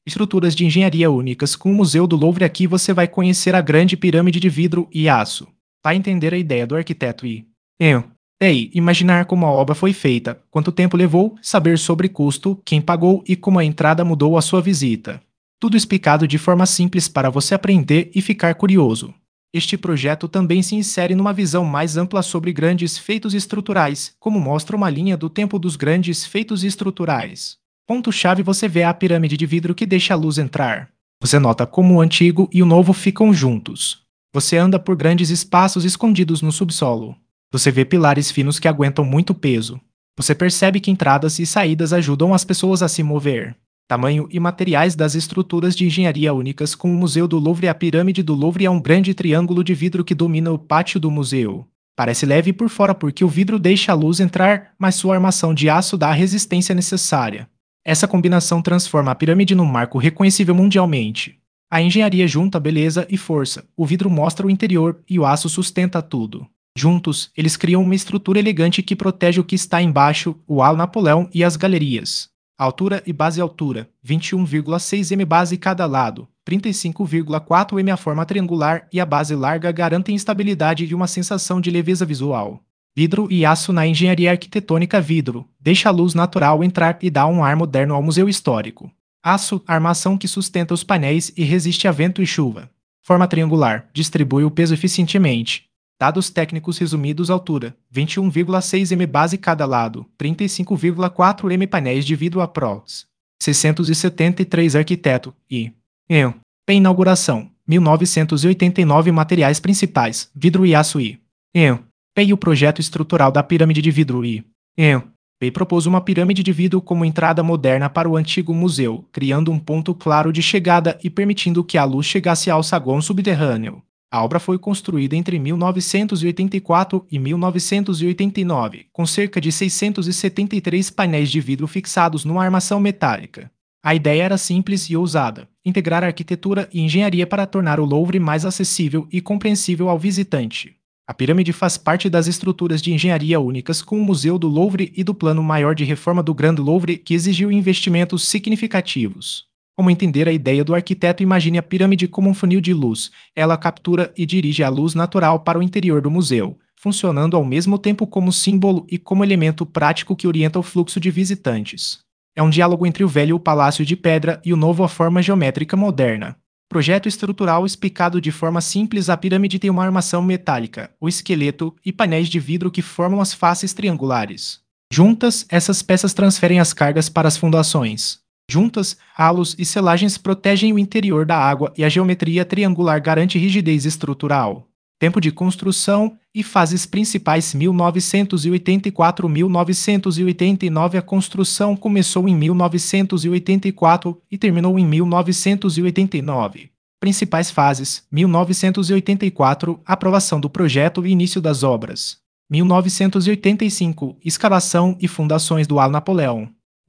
Estruturas de engenharia únicas com o Museu do Louvre. Aqui você vai conhecer a grande pirâmide de vidro e aço. Vai entender a ideia do arquiteto eu. Imaginar como a obra foi feita, quanto tempo levou, saber sobre custo, quem pagou e como a entrada mudou a sua visita. Tudo explicado de forma simples para você aprender e ficar curioso. Este projeto também se insere numa visão mais ampla sobre grandes feitos estruturais, como mostra uma linha do tempo dos grandes feitos estruturais. Ponto-chave: você vê a pirâmide de vidro que deixa a luz entrar. Você nota como o antigo e o novo ficam juntos. Você anda por grandes espaços escondidos no subsolo. Você vê pilares finos que aguentam muito peso. Você percebe que entradas e saídas ajudam as pessoas a se mover. Tamanho e materiais das estruturas de engenharia únicas com o Museu do Louvre. A pirâmide do Louvre é um grande triângulo de vidro que domina o pátio do museu. Parece leve por fora porque o vidro deixa a luz entrar, mas sua armação de aço dá a resistência necessária. Essa combinação transforma a pirâmide num marco reconhecível mundialmente. A engenharia junta beleza e força, o vidro mostra o interior e o aço sustenta tudo. Juntos, eles criam uma estrutura elegante que protege o que está embaixo, o ala Napoleão e as galerias. Altura e base: altura, 21,6 m base cada lado, 35,4 m a forma triangular e a base larga garantem estabilidade e uma sensação de leveza visual. Vidro e aço na engenharia arquitetônica. Vidro deixa a luz natural entrar e dá um ar moderno ao museu histórico. Aço, armação que sustenta os painéis e resiste a vento e chuva. Forma triangular, distribui o peso eficientemente. Dados técnicos resumidos: altura, 21,6 m base cada lado, 35,4 m painéis de vidro aprox. 673 arquiteto eu. Inauguração, 1989. Materiais principais: vidro e aço eu. O projeto estrutural da pirâmide de vidro eu. Propôs uma pirâmide de vidro como entrada moderna para o antigo museu, criando um ponto claro de chegada e permitindo que a luz chegasse ao saguão subterrâneo. A obra foi construída entre 1984 e 1989, com cerca de 673 painéis de vidro fixados numa armação metálica. A ideia era simples e ousada: integrar arquitetura e engenharia para tornar o Louvre mais acessível e compreensível ao visitante. A pirâmide faz parte das estruturas de engenharia únicas com o Museu do Louvre e do Plano Maior de Reforma do Grand Louvre, que exigiu investimentos significativos. Como entender a ideia do arquiteto? Imagine a pirâmide como um funil de luz. Ela captura e dirige a luz natural para o interior do museu, funcionando ao mesmo tempo como símbolo e como elemento prático que orienta o fluxo de visitantes. É um diálogo entre o velho palácio de pedra e o novo, a forma geométrica moderna. Projeto estrutural explicado de forma simples: a pirâmide tem uma armação metálica, o esqueleto e painéis de vidro que formam as faces triangulares. Juntas, essas peças transferem as cargas para as fundações. Juntas, halos e selagens protegem o interior da água e a geometria triangular garante rigidez estrutural. Tempo de construção e fases principais: 1984-1989. A construção começou em 1984 e terminou em 1989. Principais fases: 1984 – aprovação do projeto e início das obras. 1985 – escavação e fundações do ala Napoleão.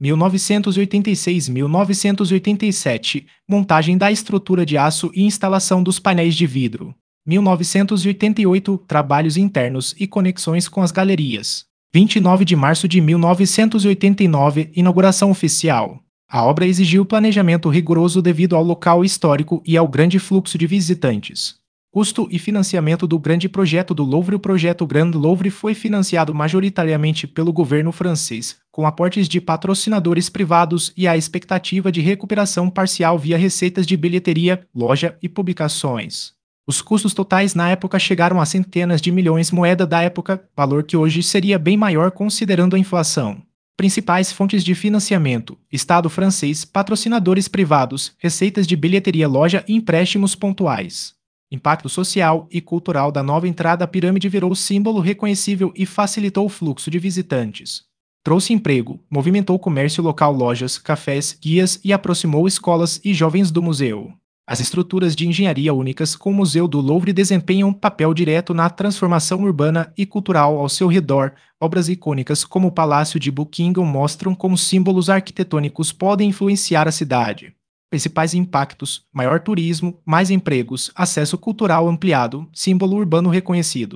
1986-1987 – montagem da estrutura de aço e instalação dos painéis de vidro. 1988 – trabalhos internos e conexões com as galerias. 29 de março de 1989 – inauguração oficial. A obra exigiu planejamento rigoroso devido ao local histórico e ao grande fluxo de visitantes. Custo e financiamento do grande projeto do Louvre. O projeto Grand Louvre foi financiado majoritariamente pelo governo francês, com aportes de patrocinadores privados e a expectativa de recuperação parcial via receitas de bilheteria, loja e publicações. Os custos totais na época chegaram a centenas de milhões moeda da época, valor que hoje seria bem maior considerando a inflação. Principais fontes de financiamento: Estado francês, patrocinadores privados, receitas de bilheteria, loja e empréstimos pontuais. Impacto social e cultural da nova entrada. A pirâmide virou símbolo reconhecível e facilitou o fluxo de visitantes. Trouxe emprego, movimentou o comércio local, lojas, cafés, guias e aproximou escolas e jovens do museu. As estruturas de engenharia únicas com o Museu do Louvre desempenham um papel direto na transformação urbana e cultural ao seu redor. Obras icônicas como o Palácio de Buckingham mostram como símbolos arquitetônicos podem influenciar a cidade. Principais impactos: maior turismo, mais empregos, acesso cultural ampliado, símbolo urbano reconhecido.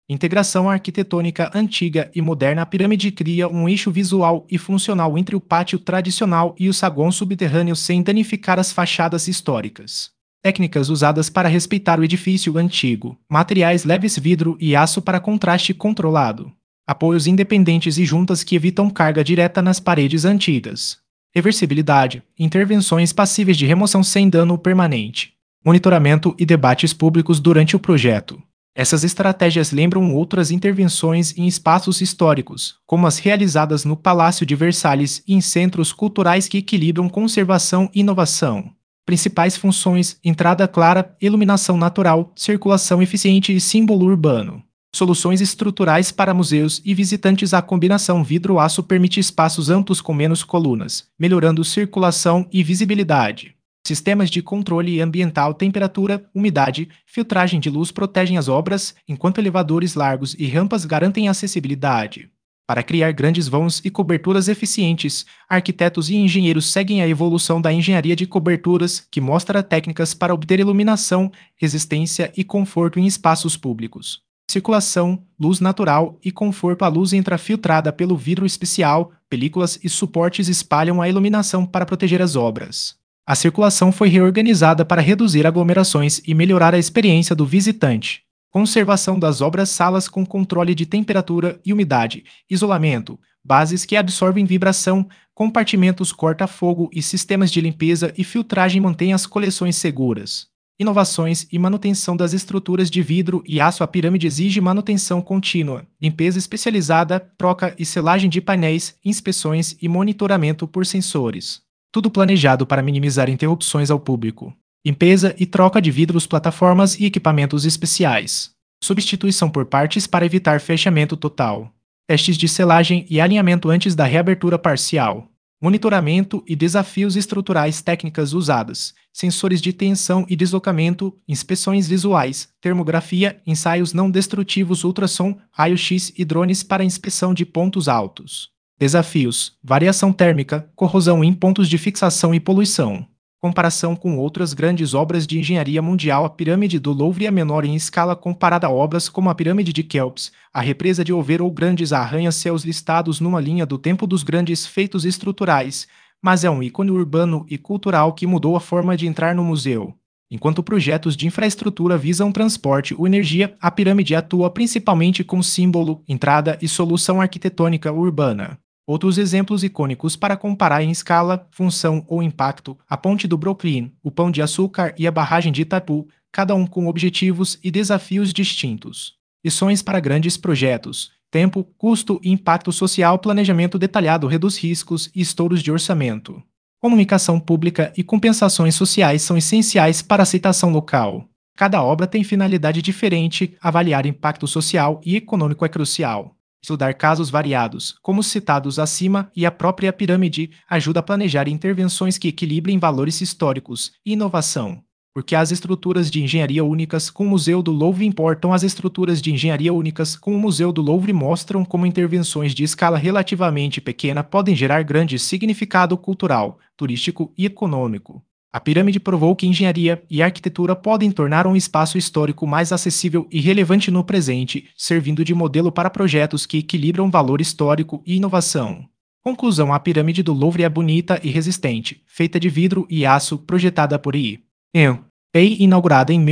Integração arquitetônica antiga e moderna. A pirâmide cria um eixo visual e funcional entre o pátio tradicional e o saguão subterrâneo sem danificar as fachadas históricas. Técnicas usadas para respeitar o edifício antigo. Materiais leves, vidro e aço para contraste controlado. Apoios independentes e juntas que evitam carga direta nas paredes antigas. Reversibilidade. Intervenções passíveis de remoção sem dano permanente. Monitoramento e debates públicos durante o projeto. Essas estratégias lembram outras intervenções em espaços históricos, como as realizadas no Palácio de Versalhes e em centros culturais que equilibram conservação e inovação. Principais funções: entrada clara, iluminação natural, circulação eficiente e símbolo urbano. Soluções estruturais para museus e visitantes. A combinação vidro-aço permite espaços amplos com menos colunas, melhorando circulação e visibilidade. Sistemas de controle ambiental. Temperatura, umidade, filtragem de luz protegem as obras, enquanto elevadores largos e rampas garantem acessibilidade. Para criar grandes vãos e coberturas eficientes, arquitetos e engenheiros seguem a evolução da engenharia de coberturas, que mostra técnicas para obter iluminação, resistência e conforto em espaços públicos. Circulação, luz natural e conforto. A luz entra filtrada pelo vidro especial, películas e suportes espalham a iluminação para proteger as obras. A circulação foi reorganizada para reduzir aglomerações e melhorar a experiência do visitante. Conservação das obras. Salas com controle de temperatura e umidade, isolamento, bases que absorvem vibração, compartimentos corta-fogo e sistemas de limpeza e filtragem mantêm as coleções seguras. Inovações e manutenção das estruturas de vidro e aço. A pirâmide exige manutenção contínua, limpeza especializada, troca e selagem de painéis, inspeções e monitoramento por sensores. Tudo planejado para minimizar interrupções ao público. Limpeza e troca de vidros, plataformas e equipamentos especiais. Substituição por partes para evitar fechamento total. Testes de selagem e alinhamento antes da reabertura parcial. Monitoramento e desafios estruturais. Técnicas usadas: sensores de tensão e deslocamento, inspeções visuais, termografia, ensaios não destrutivos, ultrassom, raio-x e drones para inspeção de pontos altos. Desafios: variação térmica, corrosão em pontos de fixação e poluição. Comparação com outras grandes obras de engenharia mundial. A pirâmide do Louvre é menor em escala comparada a obras como a pirâmide de Quéops, a represa de Over ou grandes arranha-céus listados numa linha do tempo dos grandes feitos estruturais, mas é um ícone urbano e cultural que mudou a forma de entrar no museu. Enquanto projetos de infraestrutura visam transporte ou energia, a pirâmide atua principalmente como símbolo, entrada e solução arquitetônica urbana. Outros exemplos icônicos para comparar em escala, função ou impacto: a Ponte do Brooklyn, o Pão de Açúcar e a Barragem de Itaipu, cada um com objetivos e desafios distintos. Lições para grandes projetos: tempo, custo e impacto social. Planejamento detalhado reduz riscos e estouros de orçamento. Comunicação pública e compensações sociais são essenciais para a aceitação local. Cada obra tem finalidade diferente, avaliar impacto social e econômico é crucial. Estudar casos variados, como os citados acima, e a própria pirâmide ajuda a planejar intervenções que equilibrem valores históricos e inovação. Porque as estruturas de engenharia únicas com o Museu do Louvre importam. As estruturas de engenharia únicas com o Museu do Louvre mostram como intervenções de escala relativamente pequena podem gerar grande significado cultural, turístico e econômico. A pirâmide provou que engenharia e arquitetura podem tornar um espaço histórico mais acessível e relevante no presente, servindo de modelo para projetos que equilibram valor histórico e inovação. Conclusão: a pirâmide do Louvre é bonita e resistente, feita de vidro e aço, projetada por I. Pei, inaugurada em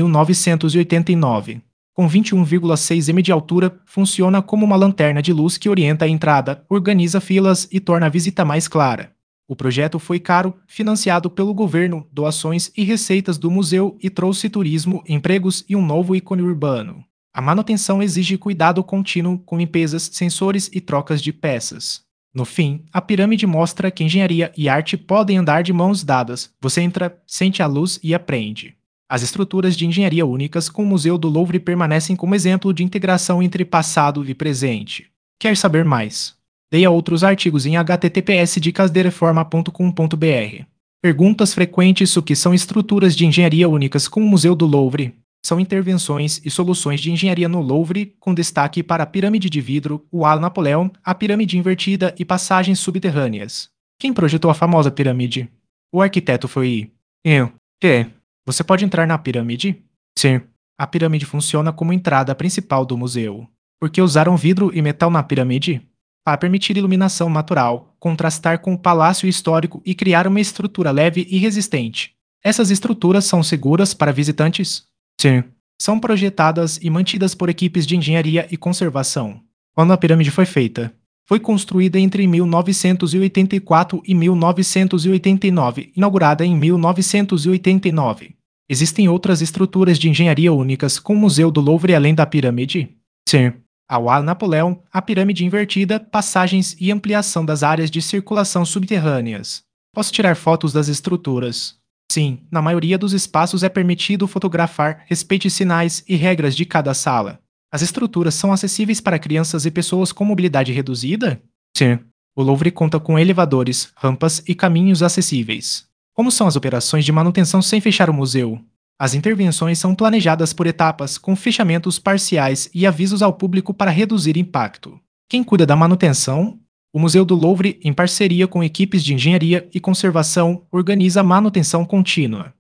1989. Com 21,6 m de altura, funciona como uma lanterna de luz que orienta a entrada, organiza filas e torna a visita mais clara. O projeto foi caro, financiado pelo governo, doações e receitas do museu e trouxe turismo, empregos e um novo ícone urbano. A manutenção exige cuidado contínuo com limpezas, sensores e trocas de peças. No fim, a pirâmide mostra que engenharia e arte podem andar de mãos dadas. Você entra, sente a luz e aprende. As estruturas de engenharia únicas com o Museu do Louvre permanecem como exemplo de integração entre passado e presente. Quer saber mais? Leia outros artigos em https://dicasdereforma.com.br. Perguntas frequentes: o que são estruturas de engenharia únicas com o Museu do Louvre? São intervenções e soluções de engenharia no Louvre, com destaque para a pirâmide de vidro, o Ala Napoleão, a pirâmide invertida e passagens subterrâneas. Quem projetou a famosa pirâmide? O arquiteto foi eu. Você pode entrar na pirâmide? Sim. A pirâmide funciona como entrada principal do museu. Porque usaram vidro e metal na pirâmide? Para permitir iluminação natural, contrastar com o palácio histórico e criar uma estrutura leve e resistente. Essas estruturas são seguras para visitantes? Sim. São projetadas e mantidas por equipes de engenharia e conservação. Quando a pirâmide foi feita? Foi construída entre 1984 e 1989, inaugurada em 1989. Existem outras estruturas de engenharia únicas, como o Museu do Louvre além da pirâmide? Sim. Ao Ar Napoleão, a pirâmide invertida, passagens e ampliação das áreas de circulação subterrâneas. Posso tirar fotos das estruturas? Sim, na maioria dos espaços é permitido fotografar, respeite sinais e regras de cada sala. As estruturas são acessíveis para crianças e pessoas com mobilidade reduzida? Sim. O Louvre conta com elevadores, rampas e caminhos acessíveis. Como são as operações de manutenção sem fechar o museu? As intervenções são planejadas por etapas, com fechamentos parciais e avisos ao público para reduzir impacto. Quem cuida da manutenção? O Museu do Louvre, em parceria com equipes de engenharia e conservação, organiza a manutenção contínua.